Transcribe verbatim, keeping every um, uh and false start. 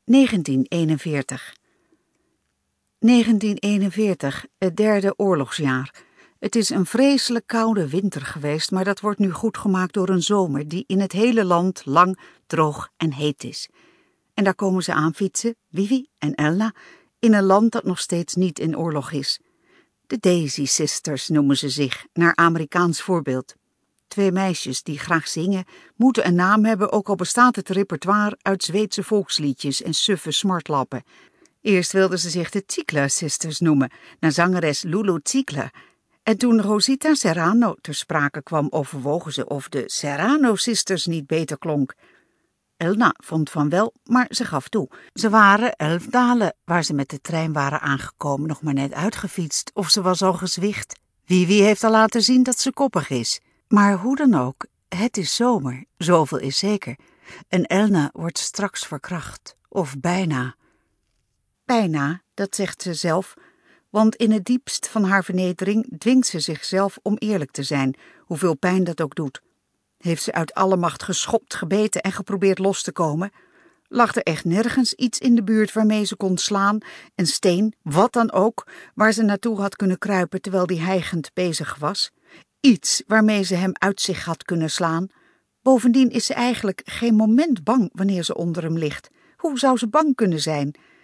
negentien eenenveertig. negentien eenenveertig, het derde oorlogsjaar. Het is een vreselijk koude winter geweest, maar dat wordt nu goed gemaakt door een zomer die in het hele land lang, droog en heet is. En daar komen ze aan fietsen, Vivi en Elna, in een land dat nog steeds niet in oorlog is. De Daisy Sisters noemen ze zich, naar Amerikaans voorbeeld. Twee meisjes die graag zingen, moeten een naam hebben, ook al bestaat het repertoire uit Zweedse volksliedjes en suffe smartlappen. Eerst wilden ze zich de Ziegler Sisters noemen, naar zangeres Lulu Ziegler. En toen Rosita Serrano ter sprake kwam, overwogen ze of de Serrano Sisters niet beter klonk. Elna vond van wel, maar ze gaf toe. Ze waren elf dalen, waar ze met de trein waren aangekomen, nog maar net uitgefietst, of ze was al gezwicht. Vivi heeft al laten zien dat ze koppig is. Maar hoe dan ook, het is zomer, zoveel is zeker. En Elna wordt straks verkracht, of bijna. Bijna, dat zegt ze zelf, want in het diepst van haar vernedering dwingt ze zichzelf om eerlijk te zijn, hoeveel pijn dat ook doet. Heeft ze uit alle macht geschopt, gebeten en geprobeerd los te komen? Lag er echt nergens iets in de buurt waarmee ze kon slaan, een steen, wat dan ook, waar ze naartoe had kunnen kruipen terwijl die hijgend bezig was? Iets waarmee ze hem uit zich had kunnen slaan? Bovendien is ze eigenlijk geen moment bang wanneer ze onder hem ligt. Hoe zou ze bang kunnen zijn?